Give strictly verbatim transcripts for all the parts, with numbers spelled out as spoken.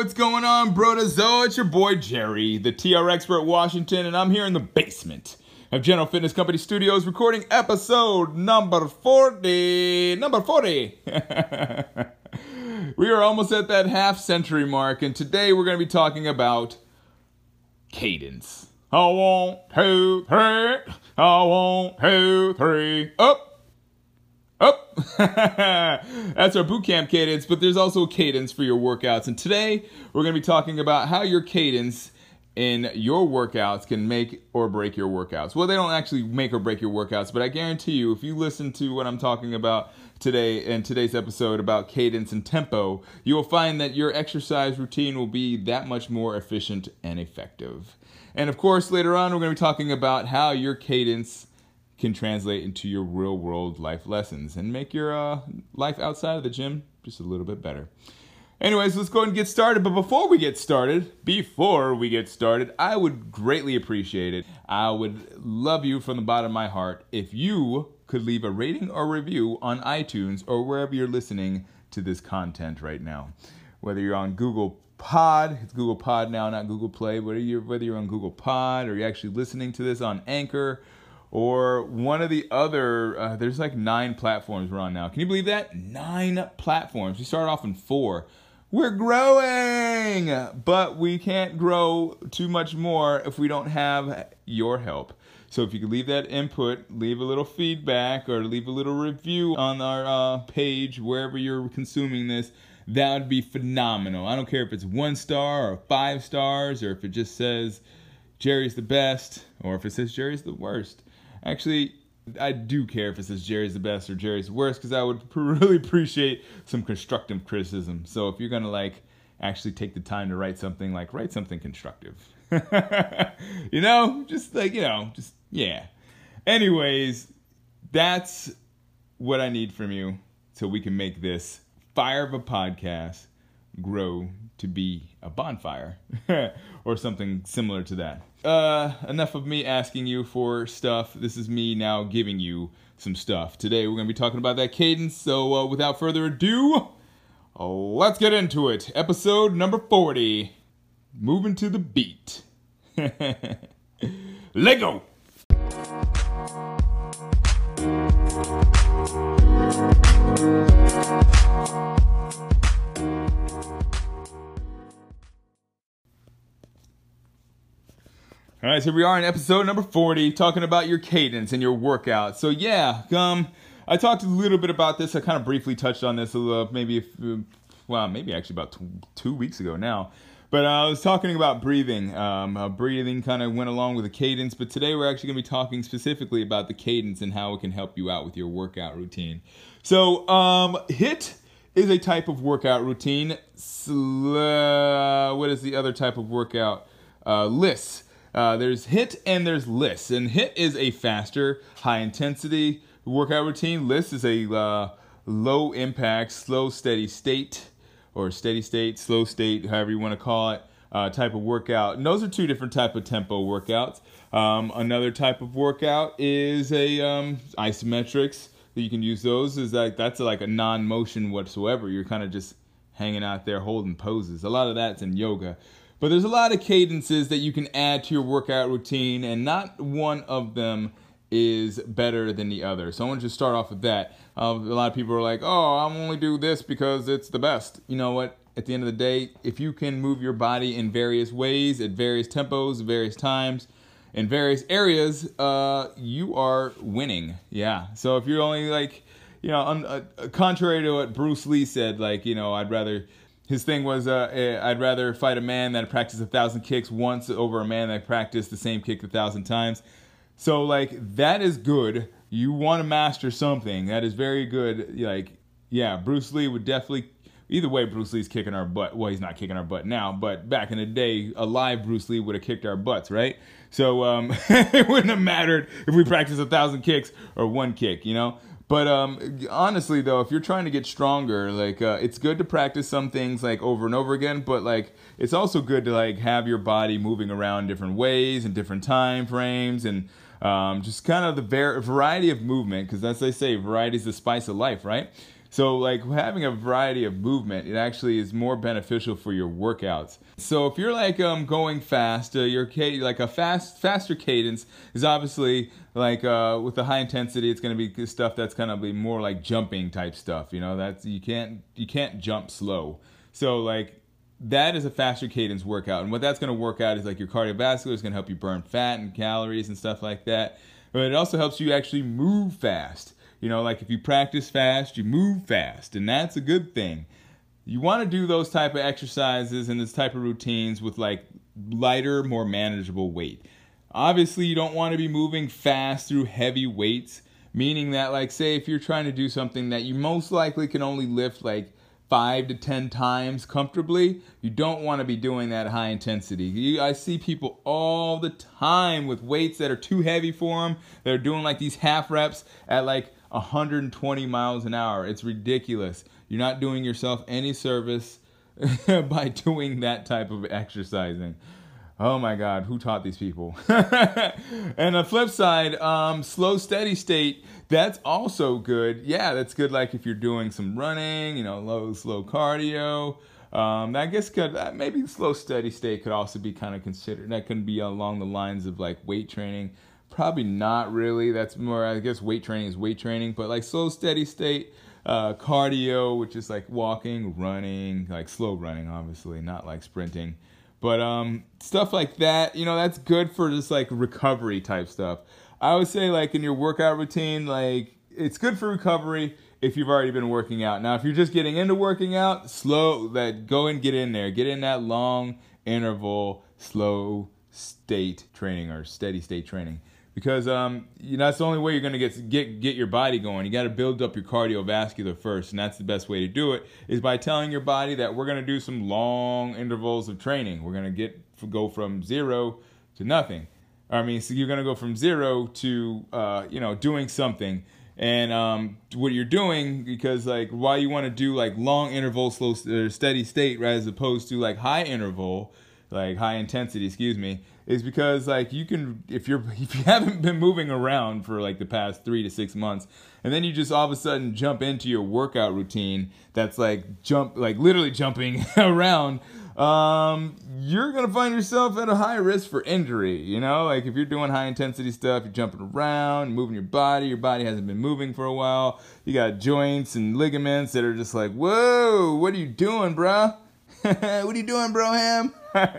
what's going on, Brotazo? It's your boy Jerry, the T R Expert Washington, and I'm here in the basement of General Fitness Company Studios recording episode number forty. Number forty. We are almost at that half century mark, and today we're going to be talking about cadence. I want two, three. I want two, three. Up. Up. That's our boot camp cadence, but there's also a cadence for your workouts. And today we're going to be talking about how your cadence in your workouts can make or break your workouts. Well, they don't actually make or break your workouts, but I guarantee you, if you listen to what I'm talking about today in today's episode about cadence and tempo, you will find that your exercise routine will be that much more efficient and effective. And of course, later on, we're going to be talking about how your cadence can translate into your real world life lessons and make your uh, life outside of the gym just a little bit better. Anyways, let's go ahead and get started. But before we get started, before we get started, I would greatly appreciate it. I would love you from the bottom of my heart if you could leave a rating or review on iTunes or wherever you're listening to this content right now. Whether you're on Google Pod, it's Google Pod now, not Google Play, whether you're, whether you're on Google Pod or you're actually listening to this on Anchor, or one of the other, uh, there's like nine platforms we're on now. Can you believe that? Nine platforms. We started off in four. We're growing, but we can't grow too much more if we don't have your help. So if you could leave that input, leave a little feedback, or leave a little review on our uh, page, wherever you're consuming this, that would be phenomenal. I don't care if it's one star or five stars, or if it just says Jerry's the best, or if it says Jerry's the worst. Actually, I do care if it says Jerry's the best or Jerry's the worst, because I would really appreciate some constructive criticism. So if you're going to like actually take the time to write something, like write something constructive. You know, just like, you know, just, yeah. Anyways, that's what I need from you so we can make this fire of a podcast grow to be a bonfire or something similar to that. Uh, enough of me asking you for stuff. This is me now giving you some stuff. Today we're going to be talking about that cadence. So uh, without further ado, let's get into it. Episode number forty. Moving to the beat. Lego. All right, so we are in episode number forty, talking about your cadence and your workout. So yeah, um, I talked a little bit about this. I kind of briefly touched on this a little, maybe, if, well, maybe actually about two, two weeks ago now. But uh, I was talking about breathing. Um, uh, breathing kind of went along with the cadence, but today we're actually going to be talking specifically about the cadence and how it can help you out with your workout routine. So um, HIIT is a type of workout routine. Sl- uh, what is the other type of workout? Uh, L I S. Uh, there's HIIT and there's L I S. And HIIT is a faster, high-intensity workout routine. L I S is a uh, low-impact, slow, steady state, or steady state, slow state, however you want to call it, uh, type of workout. And those are two different type of tempo workouts. Um, another type of workout is a um, isometrics. You can use those. Is like that's like a non-motion whatsoever. You're kind of just hanging out there holding poses. A lot of that's in yoga. But there's a lot of cadences that you can add to your workout routine, and not one of them is better than the other. So I want to just start off with that. Uh, a lot of people are like, oh, I'm only do this because it's the best. You know what? At the end of the day, if you can move your body in various ways, at various tempos, various times, in various areas, uh, you are winning. Yeah. So if you're only like, you know, un- uh, contrary to what Bruce Lee said, like, you know, I'd rather... His thing was, uh, I'd rather fight a man that practiced a thousand kicks once over a man that practiced the same kick a thousand times. So, like, that is good. You want to master something. That is very good. Like, yeah, Bruce Lee would definitely... Either way, Bruce Lee's kicking our butt. Well, he's not kicking our butt now, but back in the day, alive Bruce Lee would have kicked our butts, right? So, um, it wouldn't have mattered if we practiced a thousand kicks or one kick, you know? But um, honestly, though, if you're trying to get stronger, like uh, it's good to practice some things like over and over again. But like it's also good to like have your body moving around different ways and different time frames, and um, just kind of the var- variety of movement. Because as they say, variety is the spice of life, right? So like having a variety of movement, it actually is more beneficial for your workouts. So if you're like um going fast, uh, your ca- like a fast faster cadence is obviously like uh with the high intensity, it's going to be stuff that's going to be more like jumping type stuff. You know, that's you can't you can't jump slow. So like that is a faster cadence workout, and what that's going to work out is like your cardiovascular is going to help you burn fat and calories and stuff like that. But it also helps you actually move fast. You know, like if you practice fast, you move fast, and that's a good thing. You want to do those type of exercises and this type of routines with like lighter, more manageable weight. Obviously, you don't want to be moving fast through heavy weights, meaning that like say if you're trying to do something that you most likely can only lift like five to ten times comfortably, you don't want to be doing that high intensity. You, I see people all the time with weights that are too heavy for them. They're doing like these half reps at like one hundred twenty miles an hour. It's ridiculous. You're not doing yourself any service by doing that type of exercising. Oh my God, who taught these people? And the flip side, um, slow steady state, that's also good. Yeah, that's good like if you're doing some running, you know, low, slow cardio. Um, I guess could, uh, maybe slow steady state could also be kind of considered. That can be along the lines of like weight training. Probably not really. That's more, I guess weight training is weight training, but like slow steady state, uh, cardio, which is like walking, running, like slow running, obviously, not like sprinting. But um, stuff like that, you know, that's good for just like recovery type stuff. I would say like in your workout routine, like it's good for recovery if you've already been working out. Now, if you're just getting into working out, slow that go and get in there. Get in that long interval, slow state training or steady state training. Because um, you know, that's the only way you're going to get get get your body going. You got to build up your cardiovascular first, and that's the best way to do it is by telling your body that we're going to do some long intervals of training. We're going to get go from zero to nothing. I mean, so you're going to go from zero to uh, you know doing something, and um, what you're doing because like why you want to do like long interval, slow uh, steady state, right, as opposed to like high interval, like high intensity, excuse me. Is because like you can if you're if you haven't been moving around for like the past three to six months and then you just all of a sudden jump into your workout routine that's like jump like literally jumping around, um, you're gonna find yourself at a high risk for injury. You know, like if you're doing high intensity stuff, you're jumping around, moving your body, your body hasn't been moving for a while. You got joints and ligaments that are just like, whoa, what are you doing, bruh? What are you doing, Broham?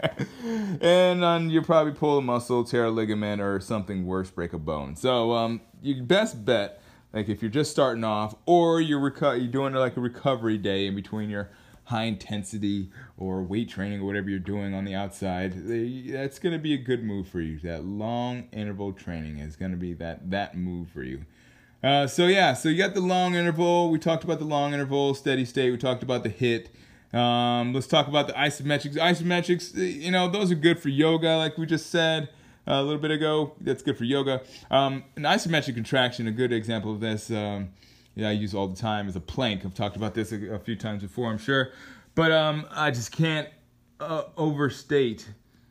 And um, you probably pull a muscle, tear a ligament, or something worse, break a bone. So um, your best bet, like if you're just starting off, or you're reco- you're doing like a recovery day in between your high intensity or weight training or whatever you're doing on the outside, that's going to be a good move for you. That long interval training is going to be that that move for you. Uh, so yeah, so you got the long interval. We talked about the long interval, steady state. We talked about the HIIT. Um, let's talk about the isometrics. Isometrics, you know, those are good for yoga, like we just said uh, a little bit ago. That's good for yoga. Um, an isometric contraction, a good example of this, um, yeah, I use all the time, is a plank. I've talked about this a, a few times before, I'm sure. But um, I just can't uh, overstate,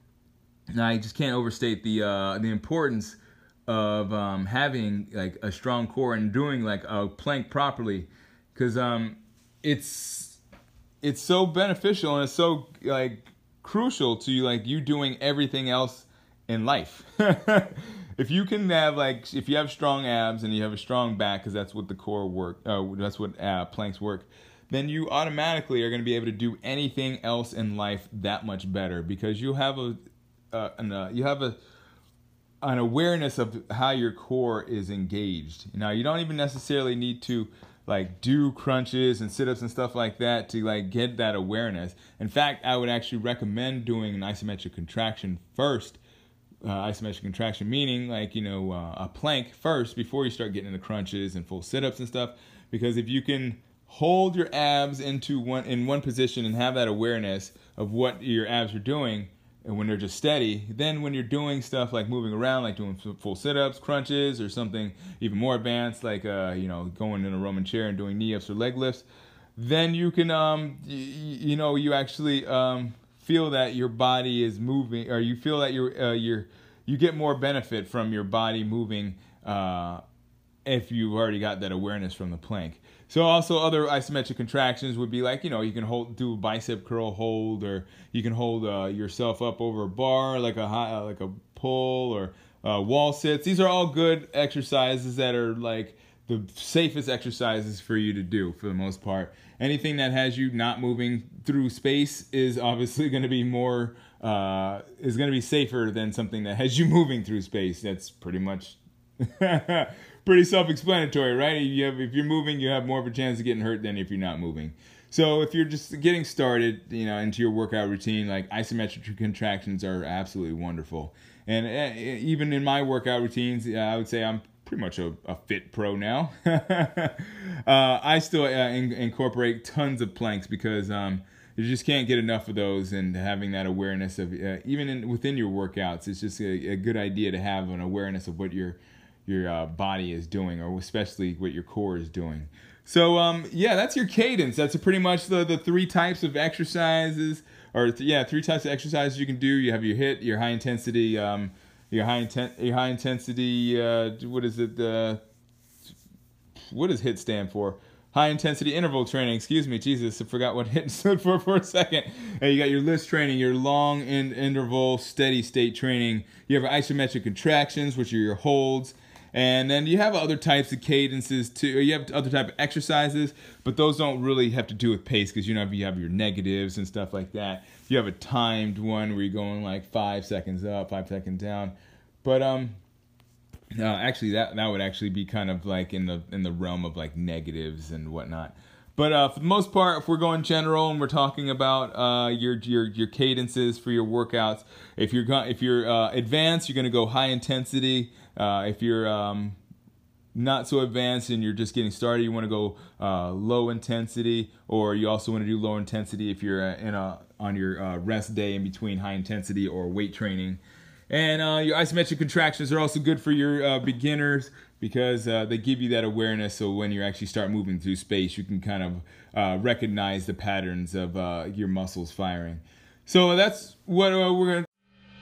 I just can't overstate the uh, the importance of um, having like a strong core and doing like a plank properly, because um, it's it's so beneficial and it's so like crucial to like you doing everything else in life. If you can have like if you have strong abs and you have a strong back, because that's what the core work, uh, that's what uh, planks work, then you automatically are going to be able to do anything else in life that much better, because you have a uh, an, uh, you have a an awareness of how your core is engaged. Now you don't even necessarily need to like do crunches and sit-ups and stuff like that to like get that awareness. In fact, I would actually recommend doing an isometric contraction first. Uh, isometric contraction meaning like, you know, uh, a plank first before you start getting into crunches and full sit-ups and stuff. Because if you can hold your abs into one in one position and have that awareness of what your abs are doing, and when they're just steady, then when you're doing stuff like moving around, like doing full sit-ups, crunches, or something even more advanced, like uh, you know, going in a Roman chair and doing knee-ups or leg lifts, then you can, um, y- you know, you actually um, feel that your body is moving, or you feel that you're, uh, you're, you get more benefit from your body moving uh, if you've already got that awareness from the plank. So also other isometric contractions would be like, you know, you can hold, do a bicep curl hold, or you can hold uh, yourself up over a bar, like a high, uh, like a pull, or uh, wall sits. These are all good exercises that are like the safest exercises for you to do for the most part. Anything that has you not moving through space is obviously going to be more, uh, is going to be safer than something that has you moving through space. That's pretty much pretty self-explanatory, right? You have, if you're moving, you have more of a chance of getting hurt than if you're not moving. So if you're just getting started, you know, into your workout routine, like isometric contractions are absolutely wonderful. And uh, even in my workout routines, uh, I would say I'm pretty much a, a fit pro now. uh, I still uh, in, incorporate tons of planks because um, you just can't get enough of those, and having that awareness of uh, even in, within your workouts, it's just a, a good idea to have an awareness of what your your uh, body is doing, or especially what your core is doing. So um, yeah, that's your cadence. That's pretty much the, the three types of exercises, or th yeah, three types of exercises you can do. You have your HIIT, your high intensity, um, your high inten your high intensity. Uh, what is it? Uh, what does HIIT stand for? High intensity interval training. Excuse me, Jesus, I forgot what HIIT stood for for a second. And you got your list training, your long in interval steady state training. You have your isometric contractions, which are your holds. And then you have other types of cadences too. You have other type of exercises, but those don't really have to do with pace, because you know you have your negatives and stuff like that. You have a timed one where you're going like five seconds up, five seconds down. But um, uh, actually that that would actually be kind of like in the in the realm of like negatives and whatnot. But uh, for the most part, if we're going general and we're talking about uh, your your your cadences for your workouts, if you're go if you're uh, advanced, you're going to go high intensity. Uh, if you're um, not so advanced and you're just getting started, you want to go uh, low intensity, or you also want to do low intensity if you're uh, in a on your uh, rest day in between high intensity or weight training. And uh, your isometric contractions are also good for your uh, beginners, because uh, they give you that awareness, so when you actually start moving through space, you can kind of uh, recognize the patterns of uh, your muscles firing. So that's what uh, we're going to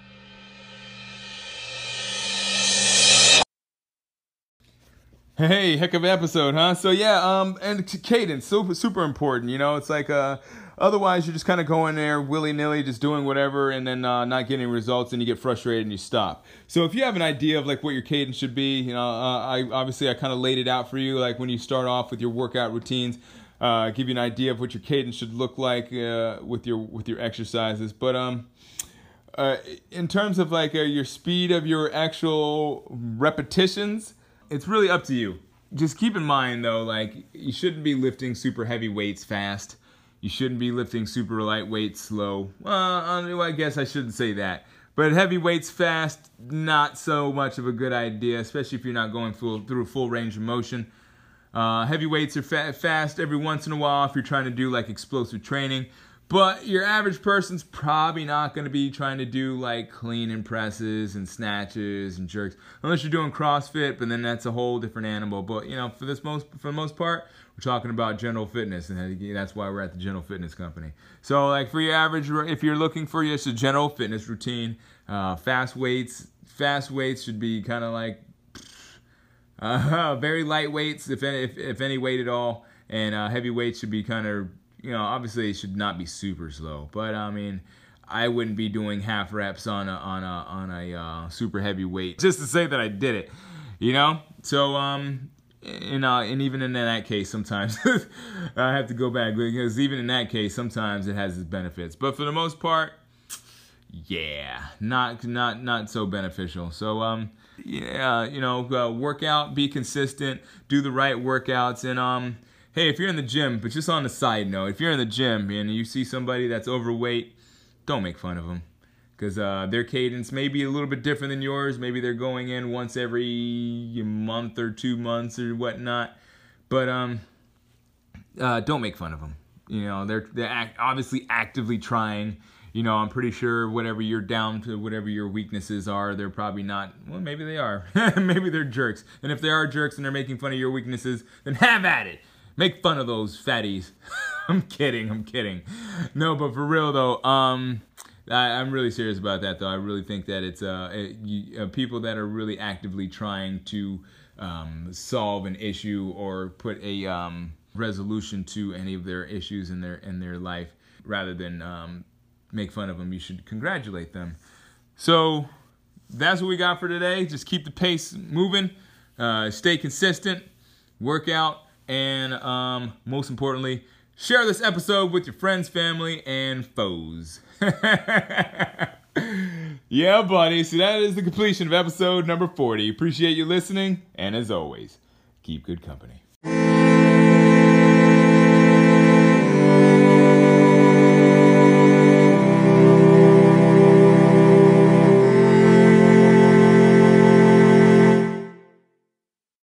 Hey, heck of an episode, huh? So yeah, um, and cadence, super, super important. You know, it's like, uh, otherwise you're just kind of going there willy-nilly, just doing whatever, and then uh, not getting results, and you get frustrated and you stop. So if you have an idea of like what your cadence should be, you know, uh, I obviously I kind of laid it out for you, like when you start off with your workout routines, uh, give you an idea of what your cadence should look like uh, with your with your exercises. But um. Uh, in terms of like uh, your speed of your actual repetitions, it's really up to you. Just keep in mind though, like you shouldn't be lifting super heavy weights fast. You shouldn't be lifting super light weights slow. Well, I guess I shouldn't say that. But heavy weights fast, not so much of a good idea, especially if you're not going full, through full range of motion. Uh, heavy weights are fa fast every once in a while if you're trying to do like explosive training. But your average person's probably not going to be trying to do like clean and presses and snatches and jerks, unless you're doing CrossFit. But then that's a whole different animal. But you know, for this most for the most part, we're talking about general fitness, and that's why we're at the General Fitness Company. So like for your average, if you're looking for just a general fitness routine, uh, fast weights, fast weights should be kind of like uh, very light weights, if any, if, if any weight at all, and uh, heavy weights should be kind of, you know, obviously it should not be super slow, but I mean, I wouldn't be doing half reps on a on a on a uh, super heavy weight just to say that I did it, you know. So um, and uh, and even in that case, sometimes I have to go back, because even in that case, sometimes it has its benefits, but for the most part, yeah, not not not so beneficial. So um, yeah, you know, uh, work out, be consistent, do the right workouts, and um. Hey, if you're in the gym, but just on the side note, if you're in the gym and you see somebody that's overweight, don't make fun of them. Because uh, their cadence may be a little bit different than yours. Maybe they're going in once every month or two months or whatnot. But um, uh, don't make fun of them. You know, they're, they're act obviously actively trying. You know, I'm pretty sure whatever you're down to, whatever your weaknesses are, they're probably not, well, maybe they are. Maybe they're jerks. And if they are jerks and they're making fun of your weaknesses, then have at it. Make fun of those fatties. I'm kidding. I'm kidding. No, but for real though, um, I, I'm really serious about that though. I really think that it's uh, it, you, uh people that are really actively trying to um, solve an issue or put a um, resolution to any of their issues in their in their life, rather than um, make fun of them. You should congratulate them. So that's what we got for today. Just keep the pace moving, uh, stay consistent, work out, and um, most importantly, share this episode with your friends, family, and foes. Yeah, buddy. So that is the completion of episode number forty. Appreciate you listening, and as always, keep good company.